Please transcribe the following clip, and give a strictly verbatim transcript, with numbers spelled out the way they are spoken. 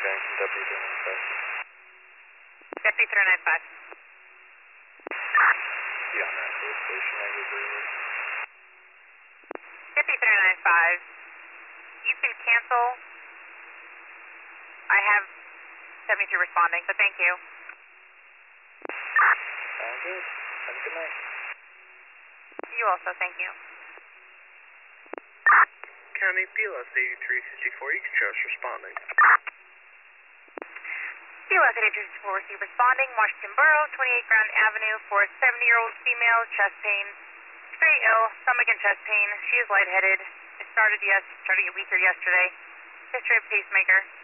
Barrington, W three nine five. Deputy three nine five. Yeah, on that police station, I agree. Deputy three nine five. You can cancel. I have seventy-two responding, but thank you. Sounds good. Have a good night. You also, thank you. County P L S eighty-three fifty-four, you can trust responding. P L S eighty-three fifty-four, receive responding, Washington Borough, twenty-eight Grand Avenue, for a seventy-year-old female, chest pain, very ill, stomach and chest pain. She is lightheaded. It started yes, starting a week or yesterday. History of pacemaker.